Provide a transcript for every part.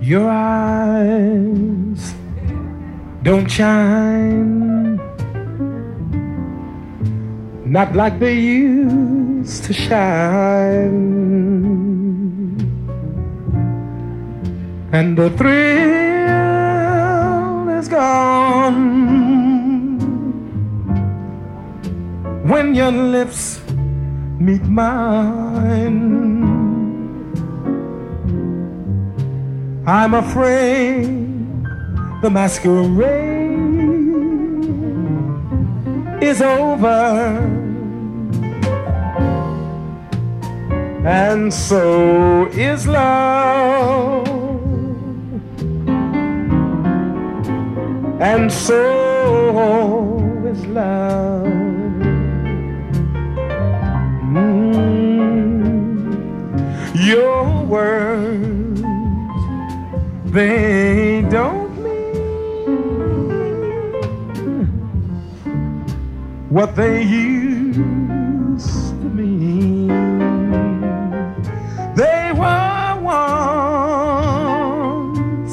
Your eyes don't shine, not like they used to shine, and the thrill is gone when your lips meet mine. I'm afraid the masquerade is over, and so is love, and so is love. Your words, they don't mean what they used to mean. They were once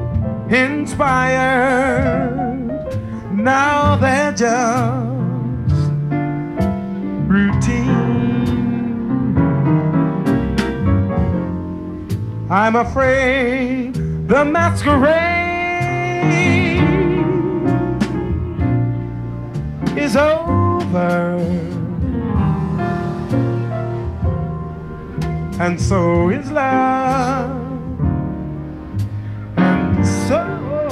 inspired, now they're just routine. I'm afraid the masquerade is over, and so is love, and so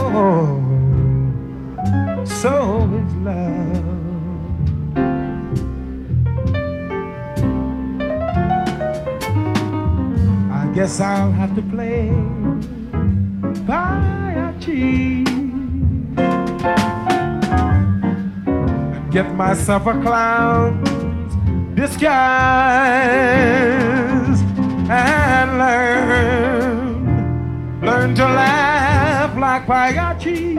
is love. I guess I'll have to play Pagliacci, get myself a clown's disguise, and learn to laugh like Pagliacci,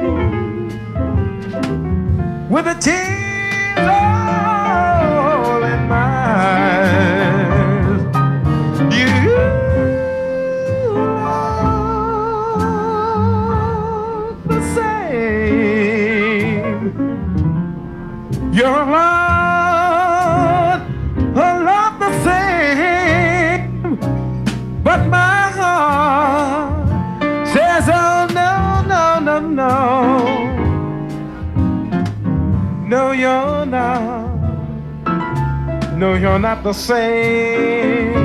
with the tears all in my eyes. You're a lot the same, but my heart says, oh no, no, no, no. No, you're not. No, you're not the same.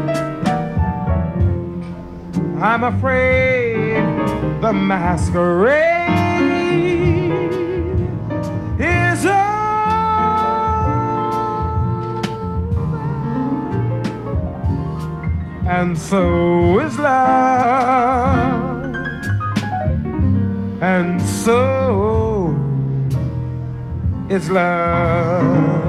I'm afraid the masquerade is over. And so is love, and so is love.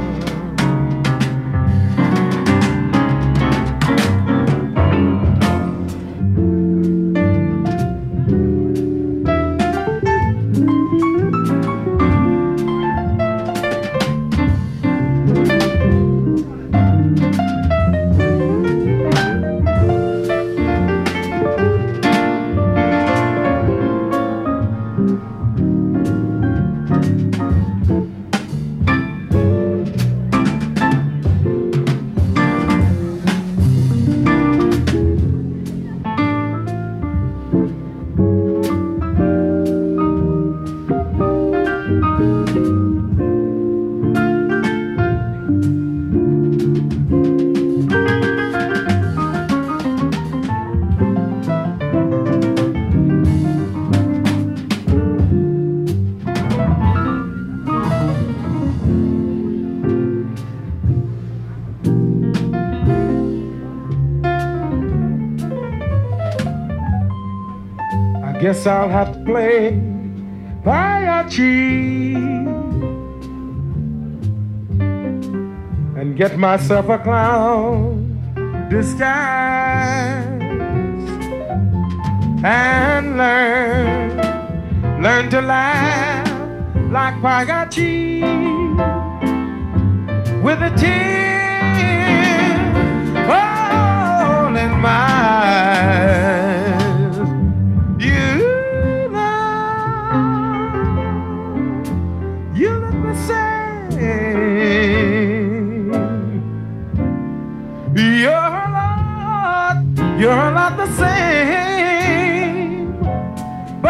Guess I'll have to play Pagliacci and get myself a clown disguise and learn to laugh like Pagliacci with a tear all in my eyes.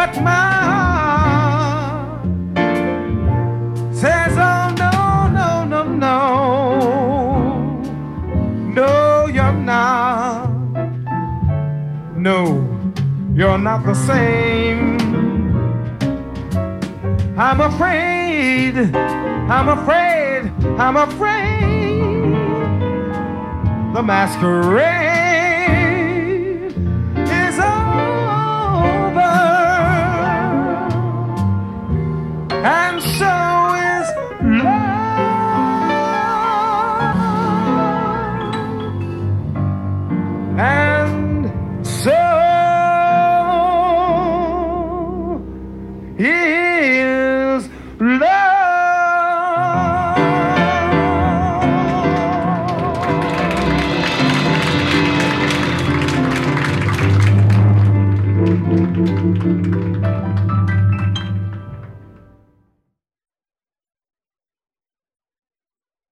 But my heart says, oh no, no, no, no. No, you're not. No, you're not the same. I'm afraid, I'm afraid, I'm afraid. The masquerade